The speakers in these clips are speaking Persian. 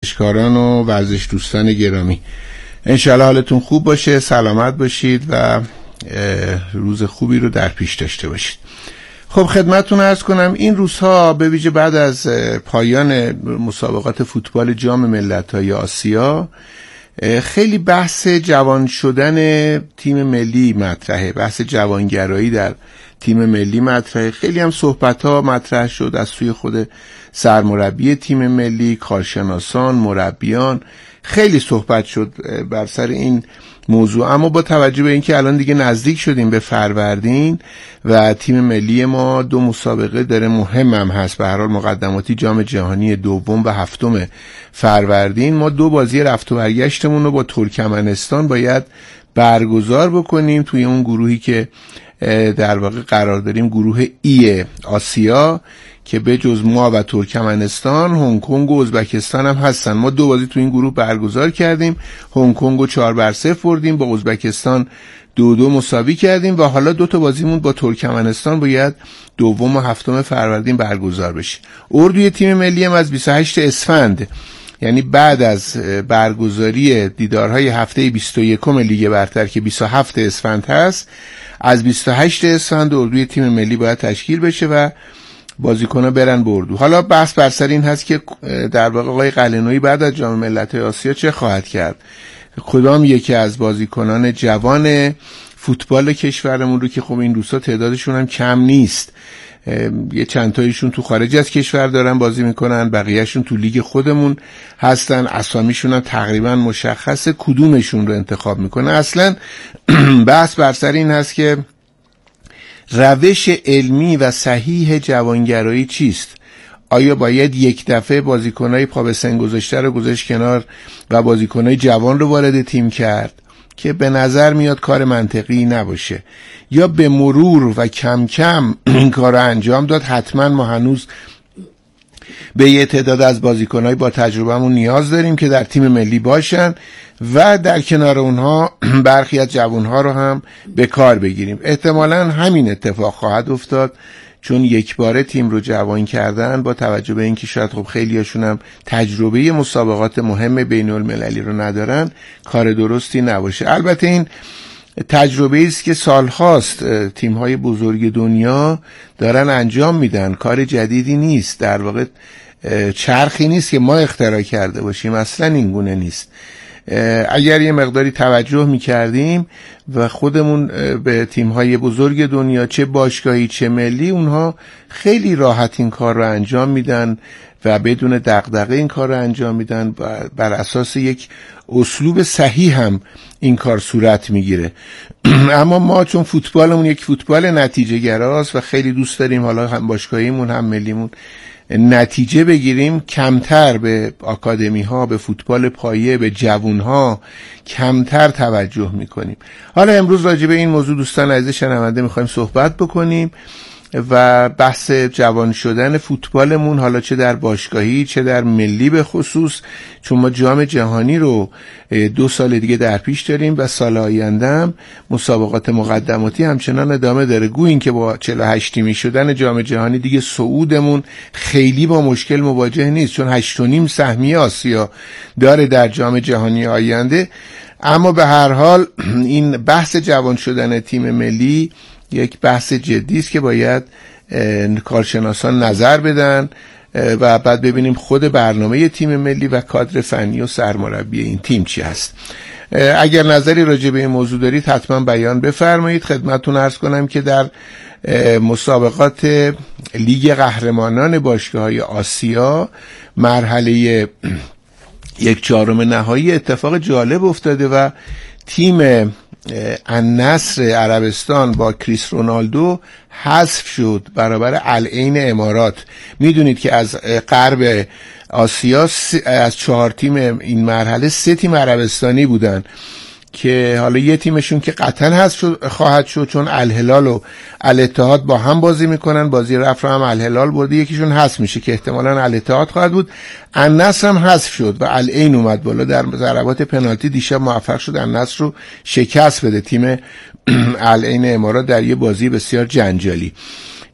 ورزشکاران و ورزش دوستان گرامی، انشالله حالتون خوب باشه، سلامت باشید و روز خوبی رو در پیش داشته باشید. خب خدمتتون عرض کنم این روزها به ویژه بعد از پایان مسابقات فوتبال جام ملت‌های آسیا خیلی بحث جوان شدن تیم ملی مطرحه، بحث جوانگرایی در تیم ملی مطرحه. خیلی هم صحبت‌ها مطرح شد از سوی خود سرمربی تیم ملی، کارشناسان، مربیان، خیلی صحبت شد بر سر این موضوع. اما با توجه به اینکه الان دیگه نزدیک شدیم به فروردین و تیم ملی ما 2 مسابقه داره مهم هم هست، به هر حال مقدماتی جام جهانی 2 و 7 فروردین، ما 2 بازی رفت و برگشتمون رو با ترکمنستان باید برگزار بکنیم توی اون گروهی که در واقع قرار داریم، گروه ای آسیا که به جز ما و ترکمنستان، هنگ کنگ و ازبکستان هم هستن. ما 2 بازی تو این گروه برگزار کردیم، هنگ کنگ رو 4-0 بردیم، با ازبکستان 2-2 مساوی کردیم و حالا 2 تا بازیمون با ترکمنستان باید 2 و 7 فروردین برگزار بشه. اردوی تیم ملی هم از 28 اسفند، یعنی بعد از برگزاری دیدارهای هفته 21 لیگ برتر که 27 اسفند هست، از 28 اسفند اردوی تیم ملی باید تشکیل بشه و بازیکن‌ها برن به اردو. حالا بحث بر سر این هست که در واقع آقای قلعه‌نویی بعد از جام ملت‌های آسیا چه خواهد کرد، کدام یکی از بازیکنان جوان فوتبال کشورمون رو که خب این روزها تعدادشون هم کم نیست، یه چند تایشون تو خارج از کشور دارن بازی میکنن، بقیهشون تو لیگ خودمون هستن، اسامیشون هم تقریبا مشخصه، کدومشون رو انتخاب میکنه. اصلا بحث بر سر این هست که روش علمی و صحیح جوانگرایی چیست؟ آیا باید یک دفعه بازیکنای پا به سن گذاشته رو گذاشت کنار و بازیکنای جوان رو وارد تیم کرد که به نظر میاد کار منطقی نباشه، یا به مرور و کم کم این کار رو انجام داد؟ حتما ما هنوز به یه تعداد از بازیکنای با تجربهمون نیاز داریم که در تیم ملی باشن و در کنار اونها برخی از جوانها رو هم به کار بگیریم. احتمالاً همین اتفاق خواهد افتاد، چون یک باره تیم رو جوان کردن با توجه به اینکه شاید خب خیلیاشون هم تجربه مسابقات مهم بین المللی رو ندارن، کار درستی نباشه. البته این تجربه است که سالهاست تیم‌های بزرگ دنیا دارن انجام میدن، کار جدیدی نیست، در واقع چرخی نیست که ما اختراع کرده باشیم، اصلا این گونه نیست. اگر یه مقداری توجه میکردیم و خودمون به تیم‌های بزرگ دنیا، چه باشگاهی چه ملی، اونها خیلی راحت این کار رو انجام میدن و بدون دغدغه این کار رو انجام میدن و بر اساس یک اسلوب صحیح هم این کار صورت میگیره. اما ما چون فوتبالمون یک فوتبال نتیجه گراست و خیلی دوست داریم حالا هم باشگاهیمون هم ملیمون نتیجه بگیریم، کمتر به آکادمی ها، به فوتبال پایه، به جوون ها کمتر توجه میکنیم. حالا امروز راجع به این موضوع دوستان عزیز شنونده میخوایم صحبت بکنیم و بحث جوان شدن فوتبالمون، حالا چه در باشگاهی چه در ملی به خصوص، چون ما جام جهانی رو 2 سال دیگه در پیش داریم و سال آینده هم مسابقات مقدماتی همچنان ادامه داره. گوییم که با 48 تیمی شدن جام جهانی دیگه صعودمون خیلی با مشکل مواجه نیست، چون 8.5 سهمیه آسیا داره در جام جهانی آینده. اما به هر حال این بحث جوان شدن تیم ملی یک بحث جدی است که باید کارشناسان نظر بدن و بعد ببینیم خود برنامه تیم ملی و کادر فنی و سرمربی این تیم چی هست. اگر نظری راجع به این موضوع دارید حتما بیان بفرمایید. خدمتتون عرض کنم که در مسابقات لیگ قهرمانان باشگاه‌های آسیا مرحله 1/4 نهایی اتفاق جالب افتاده و تیم النصر عربستان با کریس رونالدو حذف شد برابر العین امارات. میدونید که از غرب آسیا از 4 تیم این مرحله 3 تیم عربستانی بودن که حالا یه تیمشون که قطعا حذف خواهد شد، چون الهلال و الاتحاد با هم بازی میکنن، بازی رفت رو هم الهلال برده، یکیشون حذف میشه که احتمالاً الاتحاد خواهد بود. النصر هم حذف شد و العین اومد بالا. در ضربات پنالتی دیشب موفق شد النصر رو شکست بده تیم العین امارات در یه بازی بسیار جنجالی.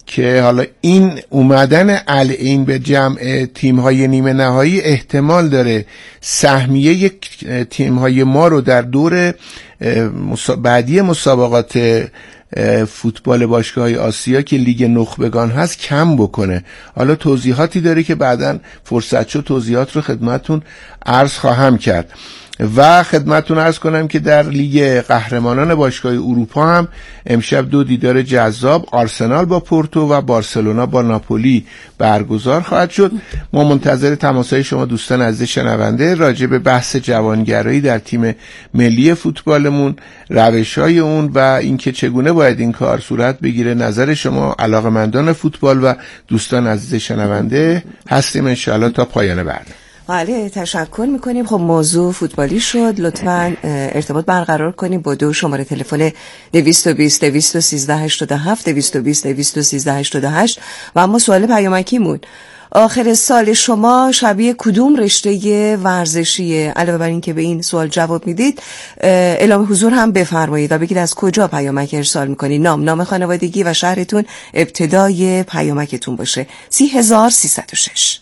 که حالا این اومدن العین به جمع تیم‌های نیمه نهایی احتمال داره سهمیه یک تیم‌های ما رو در دور بعدی مسابقات فوتبال باشگاه‌های آسیا که لیگ نخبگان هست کم بکنه. حالا توضیحاتی داره که بعداً فرصت شد توضیحات رو خدمتون عرض خواهم کرد. و خدمتتون عرض کنم که در لیگ قهرمانان باشگاه اروپا هم امشب 2 دیدار جذاب، آرسنال با پورتو و بارسلونا با ناپولی برگزار خواهد شد. ما منتظر تماسهای شما دوستان عزیز شنونده راجع به بحث جوانگرایی در تیم ملی فوتبالمون، روش‌های اون و اینکه چگونه باید این کار صورت بگیره. نظر شما علاقه‌مندان فوتبال و دوستان عزیز شنونده هستیم ان شاءالله تا پایان برنامه. بله تشکر میکنیم. خب موضوع فوتبالی شد، لطفاً ارتباط برقرار کنیم با 2 شماره تلفن 220 213 87 220 213 88. و اما سوال پیامکیمون، آخر سال شما شبیه کدوم رشته ورزشیه؟ علاوه بر این که به این سوال جواب میدید اعلام حضور هم بفرمایید و بگید از کجا پیامک ارسال میکنید، نام خانوادگی و شهرتون ابتدای پیامکتون باشه. 30306.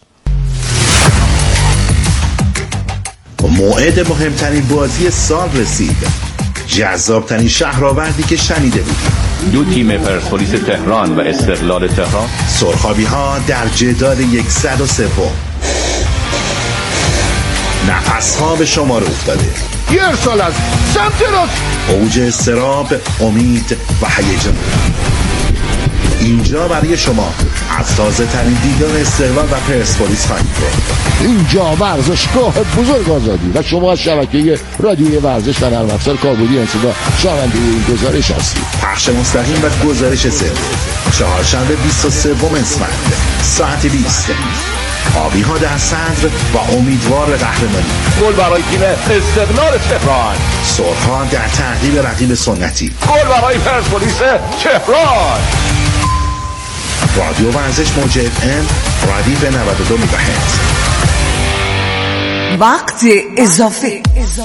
موعد مهمترین بازی سال رسید، جذابترین شهرآوردی که شنیده بودیم. 2 تیم پرسپولیس تهران و استقلال تهران، سرخابی ها در جدال 103. نفس ها به شما رو افتاده، یه ارسال از سمت راست، اوج اضطراب، امید و هیجان. اینجا برای شما از تازه ترین دیدار استقلال و پرسپولیس خواهید بود. اینجا ورزشگاه بزرگ آزادی و شما از شبکه رادیوی ورزش و نرم افزار کابلی انصدا شنونده این گزارش هستید. پخش مستقیم و گزارش سری چهارشنبه 23 اسفند ساعت 20. آبی ها در صدر و امیدوار به قهرمانی. گل برای تیم استقلال تهران، سرخ در تعقیب رقیب سنتی. گل برای پرسپولیس تهران. رادیو ورزش موج FM ردیف 92 مگاهرتز. وقت اضافه.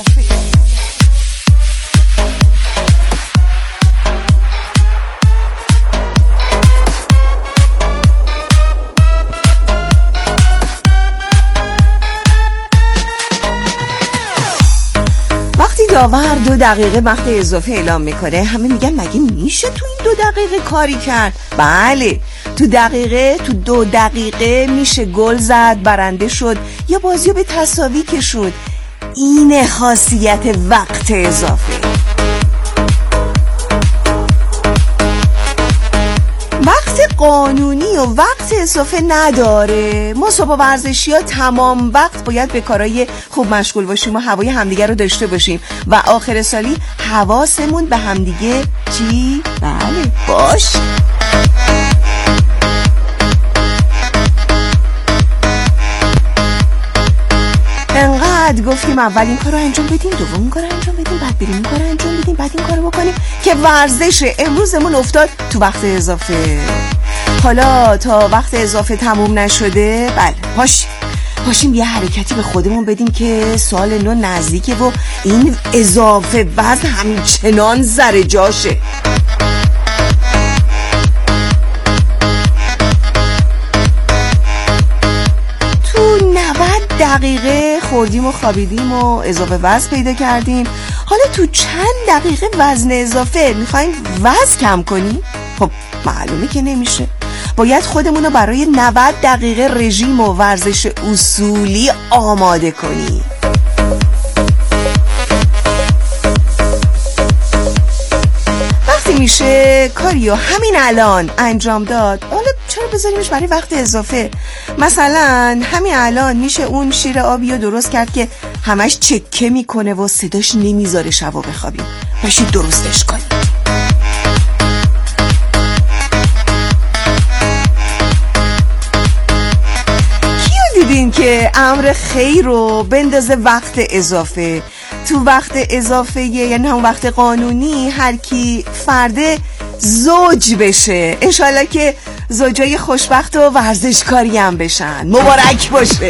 داور 2 دقیقه وقت اضافه اعلام میکنه، همه میگن مگه میشه تو این 2 دقیقه کاری کرد؟ بله، تو 2 دقیقه میشه گل زد، برنده شد یا بازیو به تساوی کشود. این خاصیت وقت اضافه. وقت قانونی و وقت اضافه نداره. ما صبح ورزشی ها تمام وقت باید به کارهای خوب مشغول باشیم و هوای همدیگه رو داشته باشیم و آخر سالی حواسمون به همدیگه چی؟ بله باش. انقدر گفتیم اول این کار رو انجام بدیم، دوم این کار رو انجام بدیم، بعد بریم این کار رو انجام بدیم، بعد این کار رو بکنیم که ورزش امروزمون افتاد تو وقت اضافه. حالا تا وقت اضافه تموم نشده، بله پاشیم یه حرکتی به خودمون بدیم که سال نو نزدیکه و این اضافه وزن همچنان زر جاشه. تو 90 دقیقه خوردیم و خوابیدیم و اضافه وزن پیدا کردیم. حالا تو چند دقیقه وزن اضافه میخوایم وزن کم کنیم؟ خب معلومه که نمیشه. باید خودمون رو برای 90 دقیقه رژیم و ورزش اصولی آماده کنیم. وقتی میشه کاریو همین الان انجام داد، حالا چرا بذاریمش برای وقت اضافه؟ مثلا همین الان میشه اون شیر آبی رو درست کرد که همش چکه میکنه و صداش نمیذاره شبا بخوابیم. باشید درستش کنیم. دیدین که امر خیر رو بندازه وقت اضافه؟ تو وقت اضافه یعنی هم وقت قانونی هر کی فرده زوج بشه. انشالله که زوجای خوشبخت و ورزشکاری هم بشن. مبارک باشه.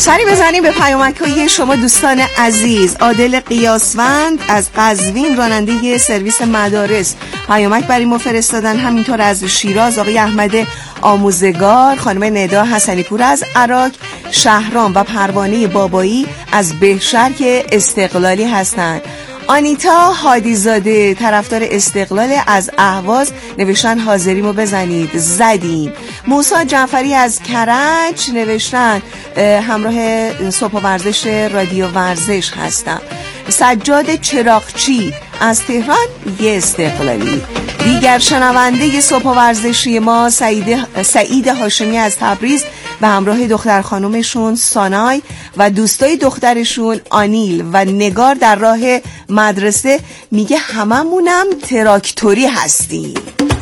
سری بزنیم به پیامک‌های شما دوستان عزیز. عادل قیاسوند از قزوین، راننده سرویس مدارس، پیامک برای ما فرستادن. همینطور از شیراز آقای احمد آموزگار، خانم ندا حسنی پور از عراق، شهرام و پروانه بابایی از بهشهر که استقلالی هستند. آنیتا هادیزاده طرفدار استقلال از اهواز، نوشتن حاضریمو بزنید، زدیم. موسی جعفری از کرج نوشتن همراه صبح ورزش رادیو ورزش هستم. سجاد چراغچی از تهران، یه استقلالی. دیگر شنونده صبح ورزشی ما سعید هاشمی از تبریز به همراه دختر خانومشون سانای و دوستای دخترشون آنیل و نگار در راه مدرسه، میگه هممونم تراکتوری هستیم.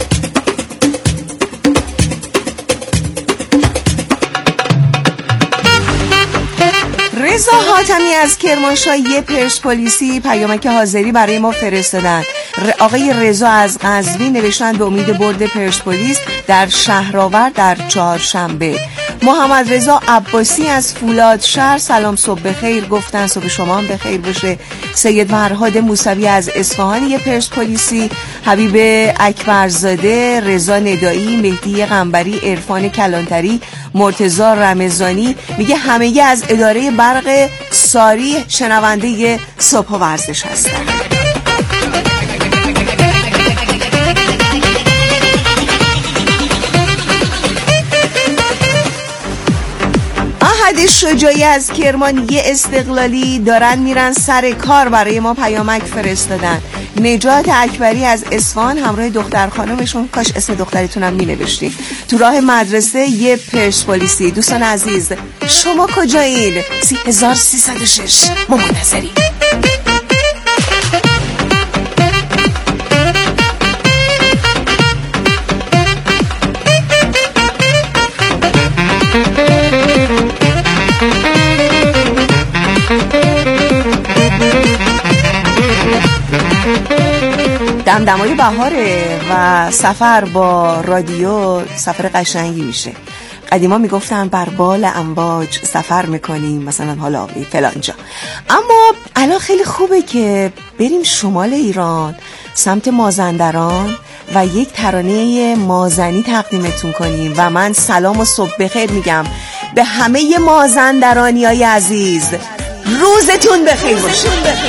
رضا حاتمی از کرمانشاه، یه پرسپولیسی، پیامک حاضری برای ما فرستادن. آقای رضا از قزوین نوشتن به امید برد پرسپولیس در شهرآورد در چهارشنبه. محمد رضا عباسی از فولادشهر، سلام صبح بخیر گفتن، صبح شما هم بخیر باشه. سید فرهاد موسوی از اصفهان، یه پرسپولیسی. حبیب اکبرزاده، رضا ندایی، مهدی قنبری، عرفان کلانتری، مرتضی رمضانی، میگه همگی از اداره برق ساری شنونده صبح ورزش هستن. احد شجاعی از کرمان، یه استقلالی، دارن میرن سر کار، برای ما پیامک فرستادن. نجات اکبری از اصفهان همراه دختر خانومشون، کاش اسم دخترتونم می نوشتین، تو راه مدرسه، یه پرسپولیسی. دوستان عزیز شما کجایین؟ 3306 ما منتظریم. دمدمای بهاره و سفر با رادیو سفر قشنگی میشه. قدیما میگفتن بر بال امواج سفر میکنیم، مثلا حالا فلانجا، اما الان خیلی خوبه که بریم شمال ایران سمت مازندران و یک ترانه مازنی تقدیمتون کنیم و من سلام و صبح بخیر میگم به همه مازندرانیای عزیز. روزتون بخیر باشه.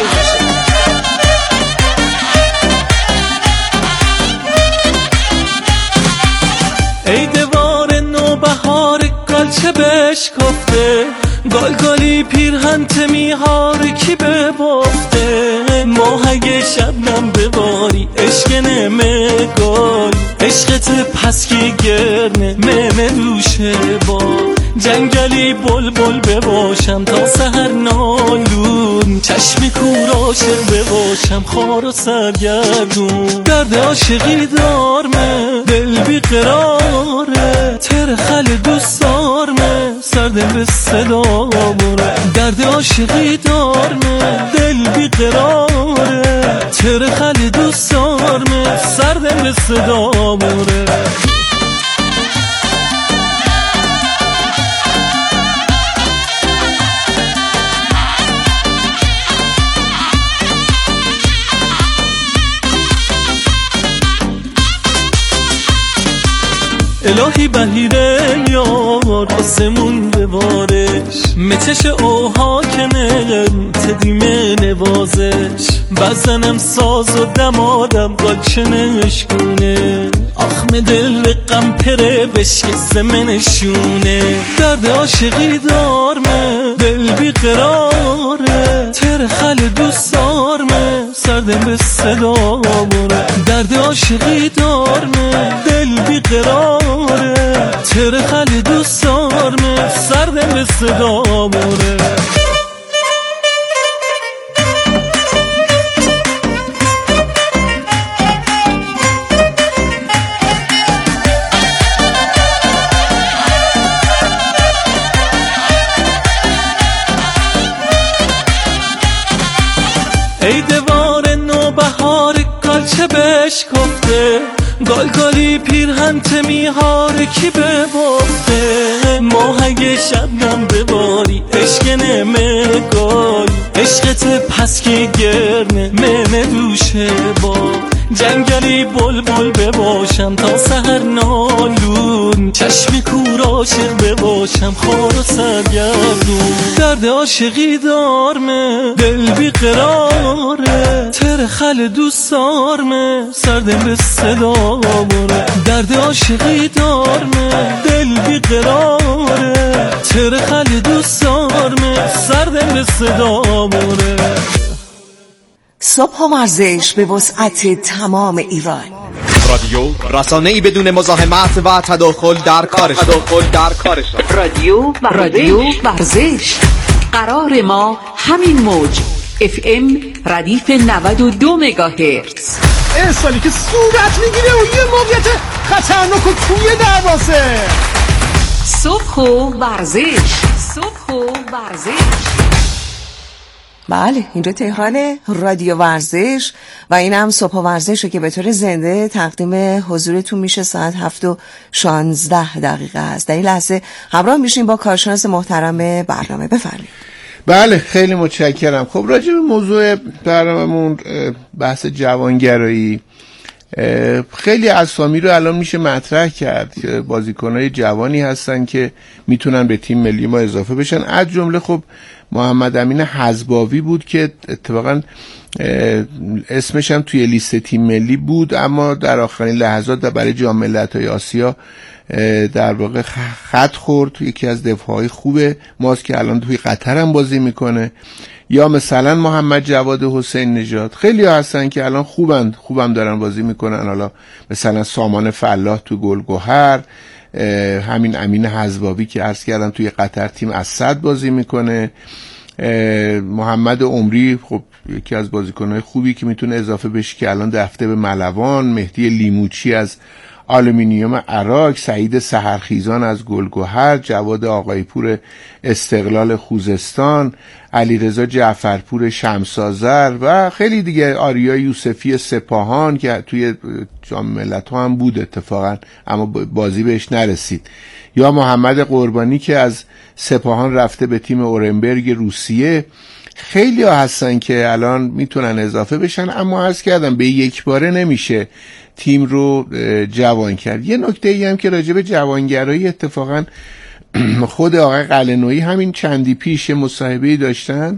ای دوار نوبهار گلچه بشکفته، گلگلی پیرهن تمیهار کی ببافته، ماهگ شبنم بباری عشق نمه گل، عشقت پس کی گرنه ممه روشه با، جنگلی بلبل بباشم تا سحر نالون، چشم کوراشر بباشم خار و سرگردون، درد عاشقی دارمه دل بیقراره، ترخل دوست دارمه سردم به صدا بره، درد عاشقی دارمه دل بیقراره، ترخل دوست دارمه سردم به صدا بره. الهی بهیرم یار آسمون ببارش، متش اوها کنه تدیمه نوازش، بزنم ساز و دمادم گلچه نشکونه، آخم دل غم پره بشک زمنشونه، درد عاشقی دارمه دل بیقراره، ترخل دوست دارمه سردم به صدا بره، درد عاشقی دارمه دل بیقراره، ترخل دوست دارمه سردم به صدا بره. ای دوار نوبهار گلچه بشکفته، گالگالی پیرهن تمیهاره کی به بافته ماهگ شبنم بباری عشق نمه گای عشقت پس که گرمه ممه دوشه با جنگلی بلبل بباشم تا سحر نالون چشم کور عاشق بباشم خار و سرگردون درد عاشقی دارمه دل بی قراره تر خل دوست دارمه سردم به صدا باره درد عاشقی دارمه دل بی قراره تر خل دوست دارمه سردم به صدا باره صبح و ورزش به وسعت تمام ایران. رادیو رسانه‌ای بدون مزاحمت و تداخل در کارشان. رادیو ورزش. قرار ما همین موج FM ردیف 92 مگاهرتز. ارسالی که صورت میگیره و یه موقعیت خطرناک و توی دروازه. صبح و ورزش. بله اینجا تهران رادیو ورزش و این هم صبح ورزشه که به طور زنده تقدیم حضورتون میشه ساعت 7:16 است. در این لحظه همراه میشیم با کارشناس محترم برنامه. بفرمایید. بله خیلی متشکرم. خب راجع به موضوع برنامه‌مون بحث جوانگرایی خیلی اسامی رو الان میشه مطرح کرد که بازیکنای جوانی هستن که میتونن به تیم ملی ما اضافه بشن. از جمله خب محمد امین حزباوی بود که اتفاقا اسمش هم توی لیست تیم ملی بود، اما در آخرین لحظات برای جام ملت‌های آسیا در واقع خط خورد. یکی از دفاعهای خوب ماست که الان توی قطر هم بازی میکنه. یا مثلا محمد جواد حسین نژاد، خیلی ها هستن که الان خوبم دارن بازی میکنن. حالا مثلا سامان فلاح تو گلگهر، همین امین حزباوی که عرض کردم توی قطر تیم اسد بازی میکنه. محمد عمری خب یکی از بازیکنهای خوبی که میتونه اضافه بشه که الان رفته به ملوان. مهدی لیموچی از آلومینیوم عراق، سعید سحرخیزان از گلگهر، جواد آقایپور استقلال خوزستان، علیرضا جعفرپور شمس‌آذر و خیلی دیگه، آریا یوسفی سپاهان که توی جام ملت‌ها هم بود اتفاقا اما بازی بهش نرسید، یا محمد قربانی که از سپاهان رفته به تیم اورنبرگ روسیه. خیلی ها هستن که الان میتونن اضافه بشن، اما عرض کردم به یک باره نمیشه تیم رو جوان کرد. یه نکته ای هم که راجع به جوانگرایی اتفاقا خود آقای قلعه‌نویی همین چندی پیش مصاحبه‌ای داشتن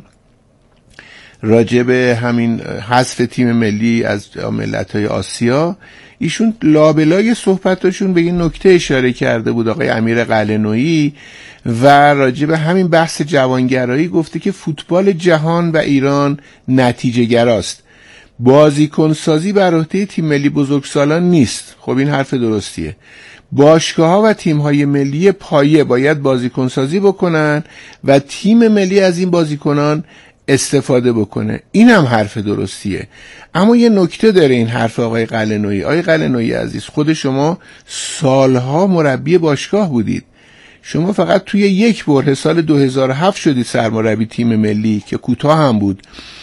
راجع به همین حذف تیم ملی از ملت‌های آسیا. ایشون لابلای صحبتاشون به این نکته اشاره کرده بود آقای امیر قلعه‌نویی و راجع به همین بحث جوانگرایی گفته که فوتبال جهان و ایران نتیجه گراست، بازیکن سازی بر عهده تیم ملی بزرگسالان نیست. خب این حرف درستیه. باشگاه‌ها و تیم‌های ملی پایه باید بازیکن سازی بکنن و تیم ملی از این بازیکنان استفاده بکنه. این هم حرف درستیه. اما یه نکته داره این حرف آقای قلعه‌نویی. آقای قلعه‌نویی عزیز، خود شما سالها مربی باشگاه بودید. شما فقط توی یک بره سال 2007 شدید سرمربی تیم ملی که کوتاه هم بود.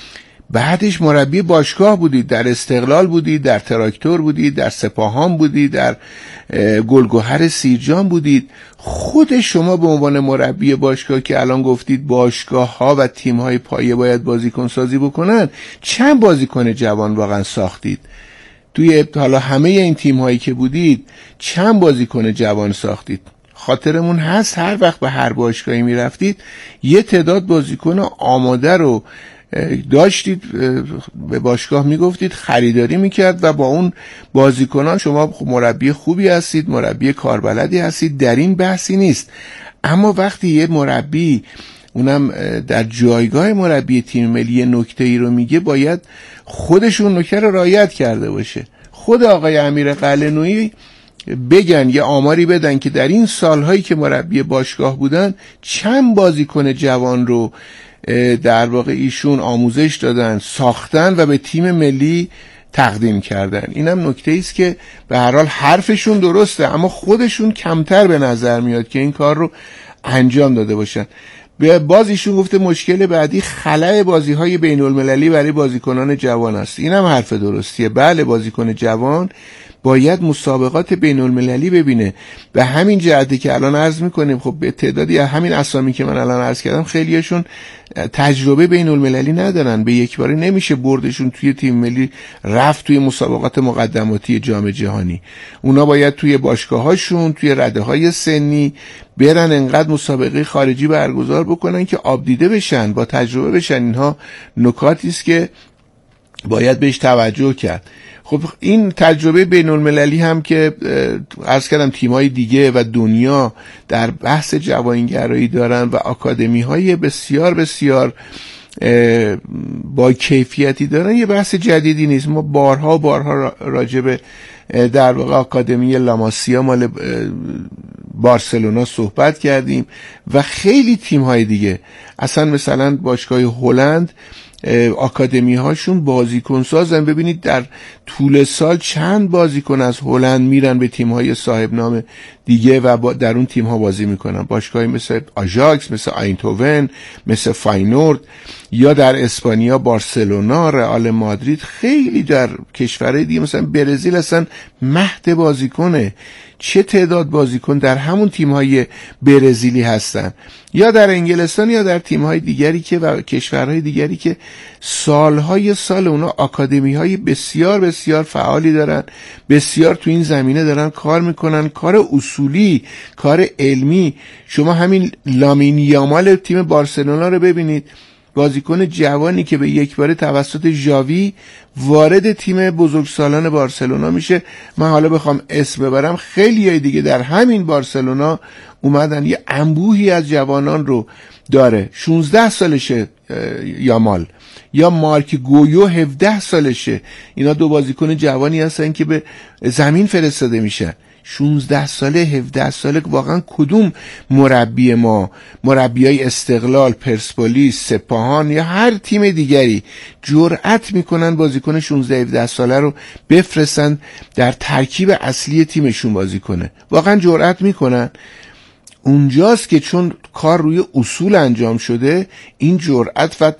بعدش مربی باشگاه بودید، در استقلال بودید، در تراکتور بودید، در سپاهان بودید، در گلگهر سیرجان بودید. خود شما به عنوان مربی باشگاه که الان گفتید باشگاه ها و تیم های پایه باید بازیکن سازی بکنن، چند بازیکن جوان واقعا ساختید؟ توی حالا همه این تیم هایی که بودید چند بازیکن جوان ساختید؟ خاطرمون هست هر وقت به هر باشگاهی می رفتید یه تعداد بازیکن آماده رو داشتید، به باشگاه میگفتید، خریداری میکرد و با اون بازیکنان شما مربی خوبی هستید، مربی کاربلدی هستید، در این بحثی نیست. اما وقتی یه مربی اونم در جایگاه مربی تیم ملی نکته ای رو میگه، باید خودشون نکته رو رعایت کرده باشه. خود آقای امیر قلعه‌نویی بگن، یه آماری بدن که در این سالهایی که مربی باشگاه بودن چند بازیکن جوان رو در واقع ایشون آموزش دادن، ساختن و به تیم ملی تقدیم کردن. اینم نکته ایست که به هر حال حرفشون درسته، اما خودشون کمتر به نظر میاد که این کار رو انجام داده باشن. باز ایشون گفته مشکل بعدی خلأ بازی‌های بین‌المللی برای بازیکنان جوان است. اینم حرف درستیه. بله، بازیکن جوان باید مسابقات بین المللی ببینه. به همین جهته که الان عرض میکنیم خب به تعدادی همین اسامی که من الان عرض کردم خیلیشون تجربه بین المللی ندارن، به یک باره نمیشه بردشون توی تیم ملی رفت توی مسابقات مقدماتی جام جهانی. اونا باید توی باشگاهاشون توی رده‌های سنی برن انقدر مسابقه خارجی برگزار بکنن که آب دیده بشن، با تجربه بشن. اینها نکاتی است که باید بهش توجه کرد. خب این تجربه بین المللی هم که عرض کردم تیم‌های دیگه و دنیا در بحث جوانگرایی دارن و آکادمی‌های بسیار بسیار با کیفیتی دارن، یه بحث جدیدی نیست. ما بارها راجع به در واقع آکادمی لاماسیا مال بارسلونا صحبت کردیم و خیلی تیم‌های دیگه، اصلا مثلا باشگاه هلند آکادمی هاشون بازیکن سازن. ببینید در طول سال چند بازیکن از هلند میرن به تیم های صاحب نام دیگه و در اون تیم ها بازی میکنن. باشگاهی مثل آژاکس، مثل آینتوون، مثل فاینورد، یا در اسپانیا بارسلونا، رئال مادرید. خیلی در کشورهای دیگه مثلا برزیل اصلا مهد بازیکنه، چه تعداد بازیکن در همون تیم‌های برزیلی هستن، یا در انگلستان یا در تیم‌های دیگری که و کشورهای دیگری که سالهای سال اونا آکادمی‌های بسیار بسیار فعالی دارن، بسیار تو این زمینه دارن کار میکنن، کار اصولی، کار علمی. شما همین لامین یامال تیم بارسلونا رو ببینید، بازیکن جوانی که به یک باره توسط ژاوی وارد تیم بزرگسالان بارسلونا میشه. من حالا بخوام اسم ببرم خیلی دیگه در همین بارسلونا اومدن، یه انبوهی از جوانان رو داره. 16 سالشه یامال، یا مارک گویو 17 سالشه. اینا دو بازیکن جوانی هستن که به زمین فرستاده میشن. 16 ساله 17 ساله واقعا کدوم مربی ما، مربیای استقلال، پرسپولیس، سپاهان یا هر تیم دیگری جرأت میکنن بازیکن 16 17 ساله رو بفرستن در ترکیب اصلی تیمشون بازی کنه؟ واقعا جرأت میکنن؟ اونجاست که چون کار روی اصول انجام شده این جرأت و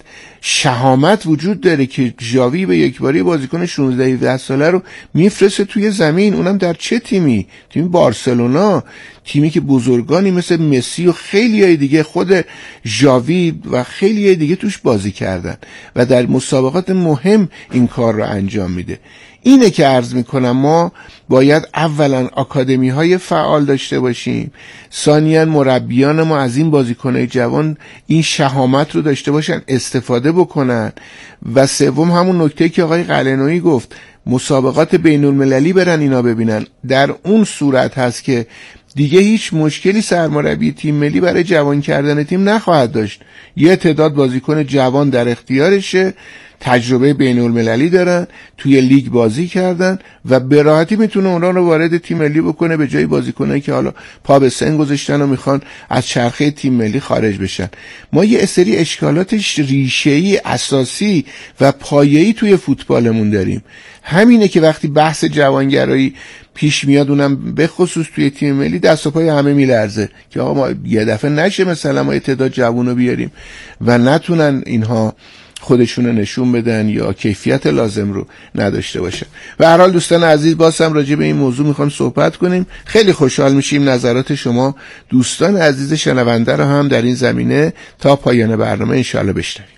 شهامت وجود داره که ژاوی به یک باری بازیکن 16-17 ساله رو میفرسته توی زمین. اونم در چه تیمی؟ تیم بارسلونا، تیمی که بزرگانی مثل مسی و خیلی های دیگه، خود ژاوی و خیلی های دیگه توش بازی کردن و در مسابقات مهم این کار رو انجام میده. اینه که عرض میکنم ما باید اولا آکادمی های فعال داشته باشیم، ثانیاً مربیان ما از این بازیکنهای جوان این شهامت رو داشته باشن، استفاده بکنن، و سوم همون نکته که آقای قلعه‌نویی گفت، مسابقات بین المللی برن اینا ببینن. در اون صورت هست که دیگه هیچ مشکلی سرمربی تیم ملی برای جوان کردن تیم نخواهد داشت. یه تعداد بازیکن جوان در اختیارشه، تجربه بین المللی دارن، توی لیگ بازی کردن و به راحتی میتونه اونا رو وارد تیم ملی بکنه، به جای بازیکنایی که حالا پا به سن گذاشتن و میخوان از چرخه تیم ملی خارج بشن. ما یه سری اشکالات ریشه‌ای اساسی و پایه‌ای توی فوتبالمون داریم. همینه که وقتی بحث جوانگرایی پیش میاد، اونم به خصوص توی تیم ملی، دست و پای همه میلرزه که آقا ما یه دفعه نشه مثلا ما یه تعداد جوونو بیاریم و نتونن اینها خودشونو نشون بدن یا کیفیت لازم رو نداشته باشن. به هر حال دوستان عزیز، باز هم راجع به این موضوع میخوام صحبت کنیم. خیلی خوشحال میشیم نظرات شما دوستان عزیز شنونده رو هم در این زمینه تا پایان برنامه انشاءالله بشنویم.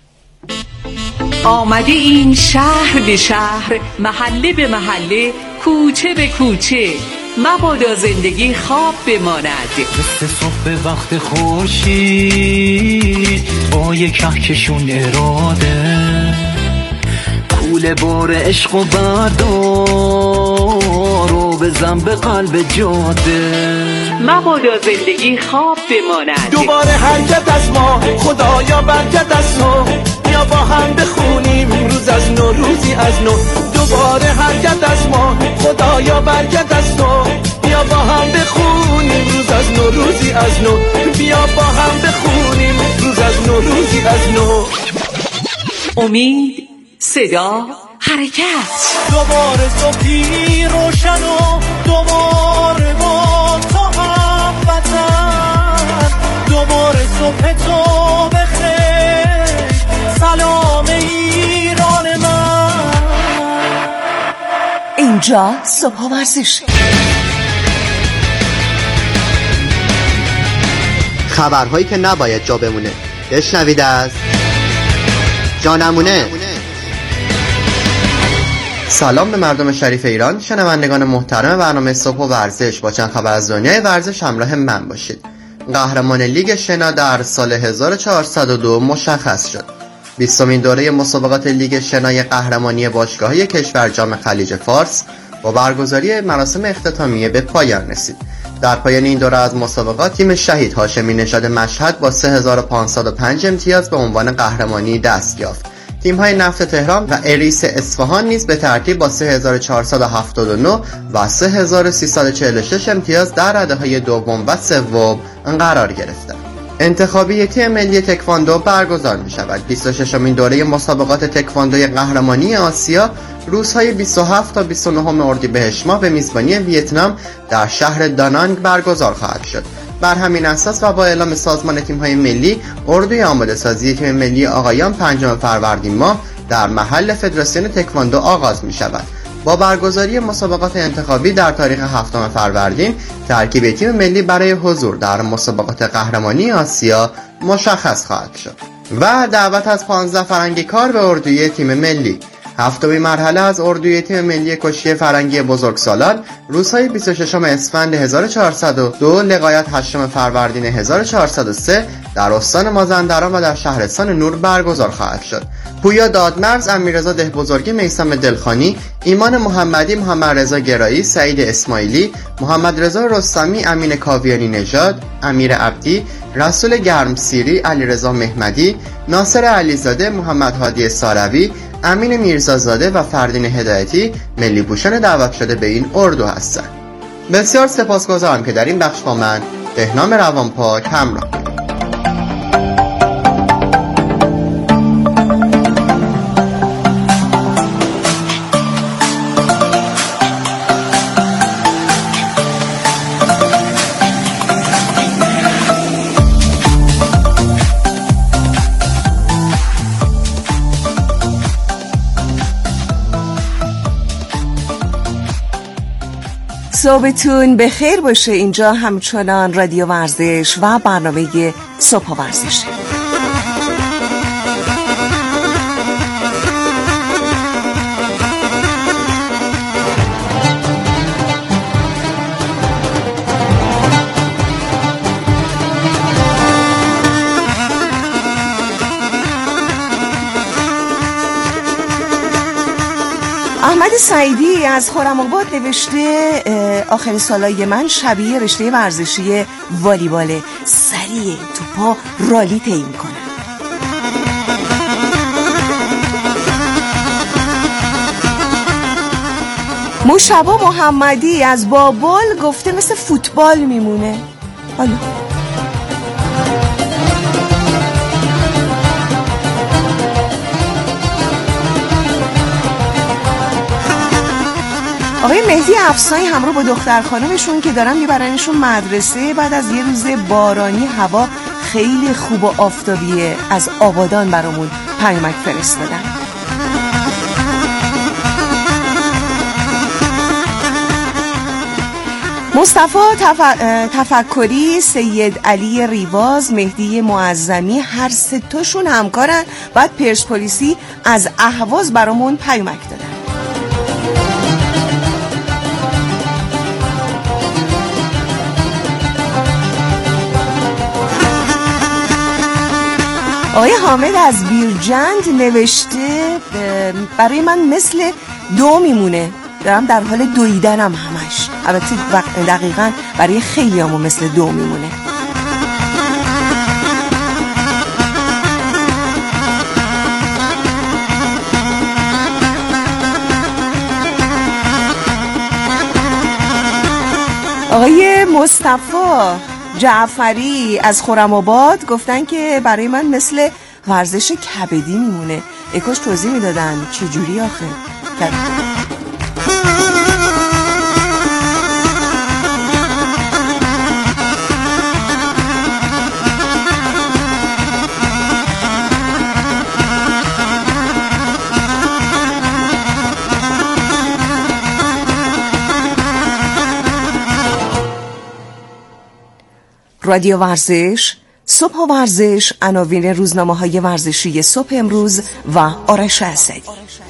آمده این شهر به شهر، محله به محله، کوچه به کوچه، مبادا زندگی خواب بماند. مثل صبح وقت خورشید با یک کهکشون اراده، کوله بار عشق و بردار رو بزن به قلب جاده، مبادا زندگی خواب بماند. دوباره حرکت از ما، خدایا برکت از تو، بیا با هم بخونیم روز از نو، روزی از نو. دوباره حرکت از ما، خدایا برکت از تو، بیا با هم بخونیم روز از نو، روزی از نو. بیا با هم بخونیم روز از نو، روزی از نو. امید، صدا، حرکت. دوباره صبحی روشن و دوباره با تو هم وطن، دوباره صبح تو بخیر، سلام ایران من. اینجا صبح ورزش. خبرهایی که نباید جا بمونه. بشنوید از جانمونه. سلام به مردم شریف ایران، شنوندگان محترم برنامه صبح و ورزش. با چند خبر از دنیای ورزش همراه من باشید. قهرمان لیگ شنا در سال 1402 مشخص شد. 20مین دوره مسابقات لیگ شنای قهرمانی باشگاه‌های کشور جام خلیج فارس با برگزاری مراسم اختتامیه به پایان رسید. در پایان این دوره از مسابقات تیم شهید هاشمی نژاد مشهد با 3505 امتیاز به عنوان قهرمانی دست یافت. تیم‌های نفت تهران و اریس اصفهان نیز به ترتیب با 3479 و 3346 امتیاز در رده‌های دوم و سوم قرار گرفتند. انتخابی تیم ملی تکواندو برگزار می شود. 26مین دوره مسابقات تکواندوی قهرمانی آسیا روزهای 27 تا 29 اردیبهشت ماه به میزبانی ویتنام در شهر دانانگ برگزار خواهد شد. بر همین اساس و با اعلام سازمان تیم‌های ملی، اردوی آماده سازی تیم ملی آقایان 5 فروردین ماه در محل فدراسیون تکواندو آغاز می شود. با برگزاری مسابقات انتخابی در تاریخ 7 فروردین، ترکیب تیم ملی برای حضور در مسابقات قهرمانی آسیا مشخص خواهد شد. و دعوت از 15 فرنگی کار به اردوی تیم ملی. هفتمین مرحله از اردوی تیم ملی کشتی فرنگی بزرگسالان روزهای 26 اسفند 1402 لغایت 8 فروردین 1403 در استان مازندران و در شهرستان نور برگزار خواهد شد. پویا دادمرز، امیررضا دهبزرگی، میثم دلخانی، ایمان محمدی، محمد رضا گرایی، سعید اسماعیلی، محمد رضا رستمی، امین کاویانی نژاد، امیر عبدی، رسول گرمسیری، علیرضا محمدی، ناصر علیزاده، محمد هادی ساروی، امین میرزازاده و فردین هدایتی ملی پوشان دعوت شده به این اردو هستند. بسیار سپاسگزارم که در این بخش با من بهنام روانپاک همراه بودید. صبحتون بخیر باشه. اینجا همچنان رادیو ورزش و برنامه صبح ورزش. احمد سعیدی از خرم‌آباد نوشته آخر سالای من شبیه رشته ورزشی والیباله، سریع توپا رالی طی می‌کنه. مشتبه محمدی از بابل گفته مثل فوتبال میمونه. حالا آقای مهدی افسایی همراه با دختر خانمشون که دارن میبرنشون مدرسه بعد از یه روز بارانی، هوا خیلی خوب و آفتابیه، از آبادان برامون پیامک فرستادن. مصطفی تفکری، سید علی ریواز، مهدی معظمی، هر سه تاشون همکارن. بعد پرسپولیسی از اهواز برامون پیامک دادن. آقای حامد از بیرجند نوشته برای من مثل دو میمونه، دارم در حال دویدنم همش. البته دقیقاً برای خیلیامو مثل دو میمونه. آقای مصطفی جعفری از خرم‌آباد گفتن که برای من مثل ورزش کبدی میمونه. کاش توضیح میدادن چه جوری آخه. رادیو ورزش، صبح ورزش، عناوین روزنامه‌های ورزشی صبح امروز و آرش اسدی.